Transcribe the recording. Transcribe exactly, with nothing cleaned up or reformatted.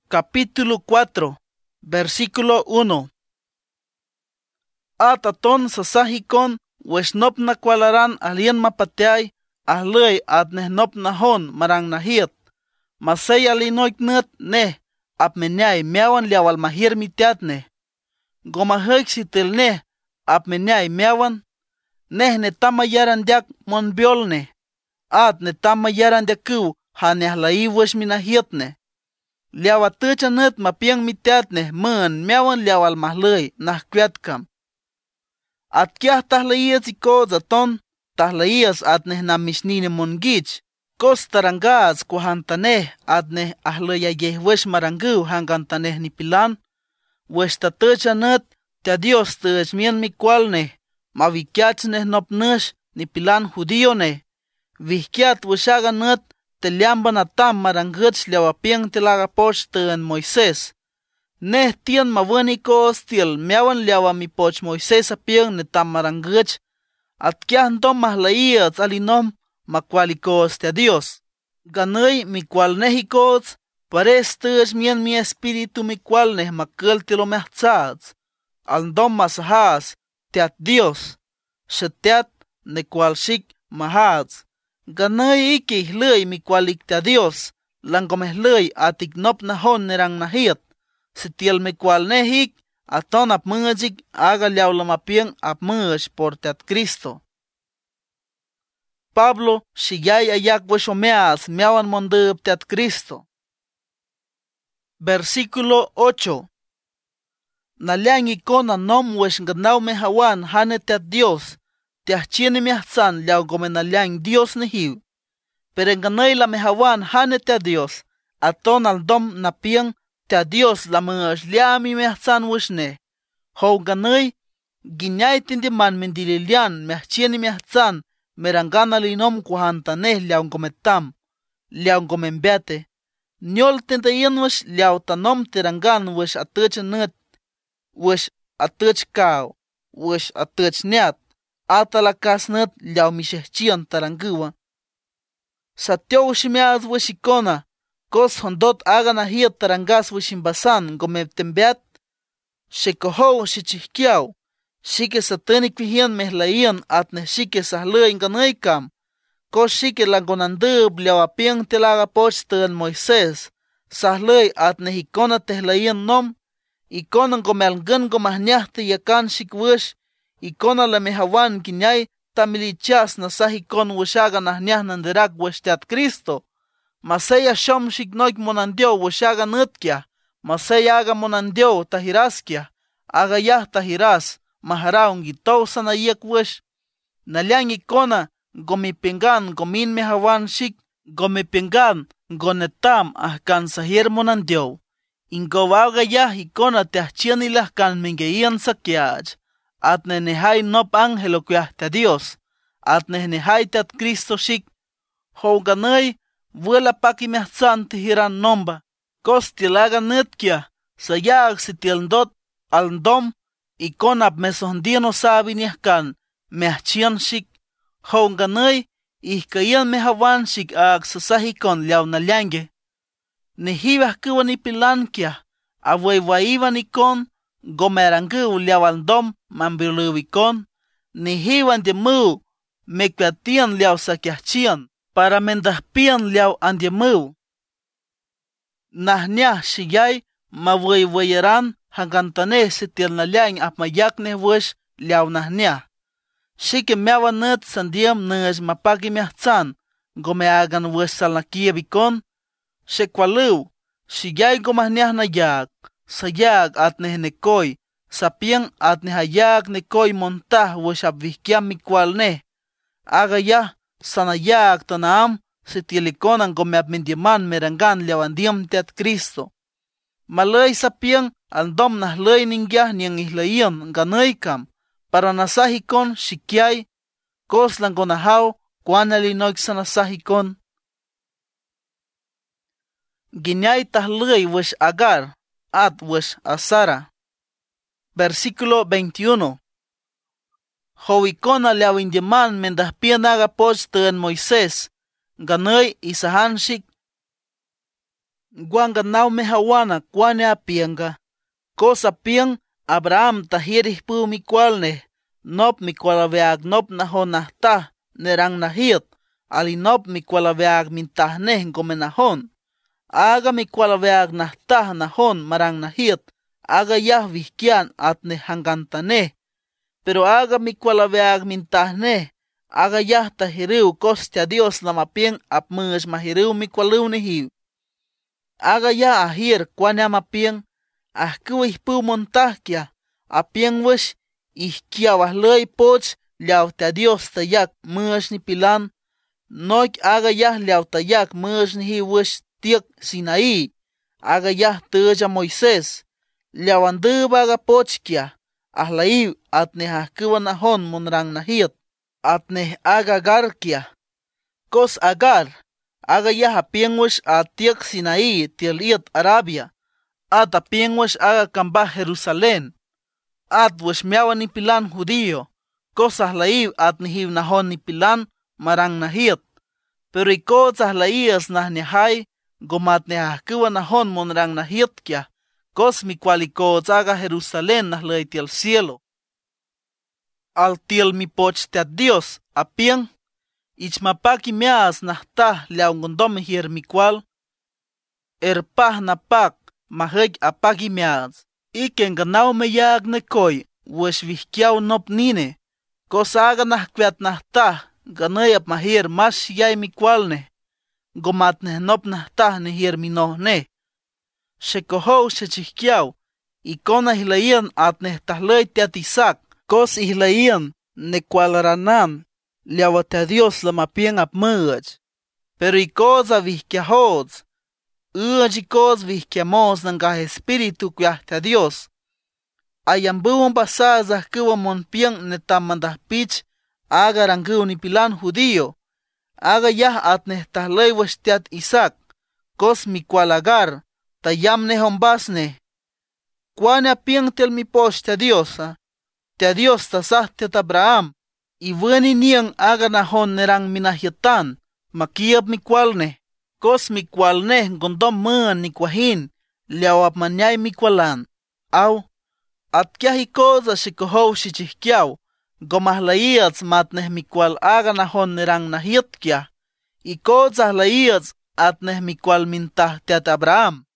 capítulo cuatro, versículo uno. Ataton sasahikon weshnopna kwalaran alien mapateay ahlay adnehnopna hon marang nahiet. Masay alinoik nut ne apmenyay meawan liawal mahir mitiatne. Gomahek sitil ne apmenyay meawan neh netama yaran diak monbiolne. At netama yaran diaku hanehlai wesh minahietne. Liawa tucha nut mapiang mitiatne mun meawan liawal mahlay nahkwiatkam. At kiah tahlayas iko zaton tahlayas atneh namishnine mongich. Kos tarangas kuhantaneh adneh ahlayayeh wesh marangu hangantaneh nipilan. Wesh tatucha nut tia Dios tuch mien mikwalneh mavikiachneh nopnush nipilan judíoneh. Vihkiat weshaga nut teliamba natam maranguch liawapiang tilagapoch tuen Moisés. Neh tien mawanikos tiel meawan liawa mi poch Moisés apiang netam maranguch. At kiah ndom mahlaiyats alinom makwalikos tia Dios. Ganay mikwalnehikots pares tuch mien mi espíritu mikwalneh makul tilomehtzats. Aldom masahas tiat Dios. Shetiat nekwalshik mahats. Ganay iki hlay mikwalik tia Dios. Langomeh hlay atiknop nahon nerang nahiet. Sitiel mikwalnehik aton apmujik aga liawlamapiang apmuj por tiat Cristo. Pablo shiyay ayak weshomeas meawan mondub tiat Cristo. Versículo ocho. Naliang ikona nom wesh nganaw mehawan hane tiat Dios. Tiachine miahzan liaw gome naliang Dios nehiw. Pero nganay la mehawan hane tiat Dios. Aton aldom napiang tia Dios la mush liami miahzan wishne. Ho ganay ginyay tindiman mendililian miahchine miahzan merangana linom kuhantaneh liaw gometam, liaw gomembeate. Nyol tindayin wish liaw tanom tirangan wish atuch nut, wish atuch kaw, wish atuch niat, atalakas nut liaw mishehchion taranguwa. Sa tio wishimiaz wish ikona, kos hondot aga nahiet tarangas wishimbasan gometembeat, shekoho shichihkiaw. Shike satanik vihian mehlayan atne shike sahlay nganaykam. Ko shike langonandub liawapiang tilaga poch tuen Moisés. Sahlay atne hikona tehlayan nom. Ikona gomelgan gomahnyahte yakan shikwish. Ikona la mehawan kinyay tamilichas na sahikon wishaga nahnyah nanderak wishtiat Cristo. Masaya shom shiknoik monandio wishaga nutkia. Masaya aga monandio tahiraskia. Aga yah tahiras. Maharaung gitaw sa nayak wish. Nalyang ikona gomipingan gomin mehawan shik. Gomipingan gonetam ahkan sahir monandio. Ingowaga yah ikona tiachien ilah kan mingeian sakyaj. At nenehay nop angelo kuyah ta Dios. At nenehay tat Cristo shik. Hoganay vuela paki mehzan tihiran nomba. Kos tilaga nutkia. Sayag si tilndot aldom. Ikonap mesondino sabi niyahkan mehchian shik. Honganay ihkayan mehawan shik ag sasahikon liaw na liange. Nihibah kuwa ni pilankia. Awaywaiwan ikon gomerangu liaw aldom mambiluwikon. Nihiwan dimu mekwatian liaw sakyahchian para mendahpian liaw andimu. Nahnyah shiyay mawaywayaran hangantaneh sitiel nalyang apmayakneh wish liaw nahnyah. Shike meawan nut sandiam nush mapagi miahzan gomeagan wish salnakiabikon. Shekwaluw shiyay gomahnyah nayak. Sayag atneh nekoy. Sapiang atneh hayak nekoy montah wish apvihkiam mikwalneh. Aga yah sanayak tanaam sitielikonan gomeapmindiman merangan liawandiam tiat Cristo. Malay sapiang aldom nahlay ningyah niyang ihlayan nganaykam para nasahikon shikyay kos lang gonahaw kuan alinoik sa nasahikon. Ginyay tahlay wish Agar at wish Asara. Versículo veintiuno. Howikon aliawindiman mendahpian aga poch tuen Moisés. Ganay isahan shik Guanga nau mehawana kwane apianga. Cosa piang Abraham tahirih pu mikwalne. Nop mikwalaveag nop nahon nahtah nerang nahiot. Ali nop mikwalaveag mintahne gome nahon. Aga mikwalaveag nahtah nahon marang nahiot. Aga yah vihkian atne hangantane. Pero aga mikwalaveag mintahne. Aga yah tahiriu kostia Dios lamapiang apmush mahiriu mikwaliu nehiu. Aga ya ahir kwane amapiang. Ahku ihpu montahkia. Apiang wish ihkia wahloi poch liao ta Dios tayak mush ni pilan. Noik aga yah liao tayak mush ni hi wish tiek Sinaí. Aga yah tuja Moisés. Liao anduba aga pochkia. Ahlaiu atne ahkuwa nahon monrang nahiot. Atne aga garkia. Kos agar. Aga yah apiang wish atiek Sinaí tieliot Arabia. At apiang wish aga kamba Jerusalén. At wish miawa ni pilan judío. Kos ahlaiu at nihiw nahon ni pilan marang nahiot. Pero ikos ahlaias nah nihai. Gomat nehahkuwa nahon monrang nahiot kia. Kos mikwalikos aga Jerusalén nahlay tiel cielo. Al tiel mi poch te Dios apiang. Ichmapaki mias nahtah liaungondom hier mikwal. Erpah napak maheg apagi mias. Iken ganau meyag nekoy. Wish vihkiaw nop nine. Kos aga nahkwiat nahtah. Ganay ap mahir mas yay mikwalne. Gomat ne nop nahtah ne hier minohne. Shekohow shechihkiaw. Ikona hilayan at nehtahlay tiat Isaac. Kos ihlayan nekwalaranan. Liawata Dios lamapiang apmuch. Pero ikoza vihkiahoz. Uaj ikoz vihkiamos nangah espiritu kuyahta Dios. Ayambuon pasaz ahkuwa monpiang netamandah pich. Aga rangu ni pilan judío. Aga yah at nehtahlay washtiat Isaac. Kos mikwalagar. Tayam nehombasne. Kwane apiang tel mi posh te Dios. Te Dios tasah te Abraham. Y veni niang aga nahon nerang minahyetan. Makiab mikwalne. Kos mikwalne gondom muan ni kwahin. Liawap manyay mikwalan. Aw. At kya hikoza shikohow shichihkiaw. Gomahlaiyats matneh mikwal aga nahon nerang nahyet kya. Ikoza hlaiyats atneh mikwal mintah teat Abraham.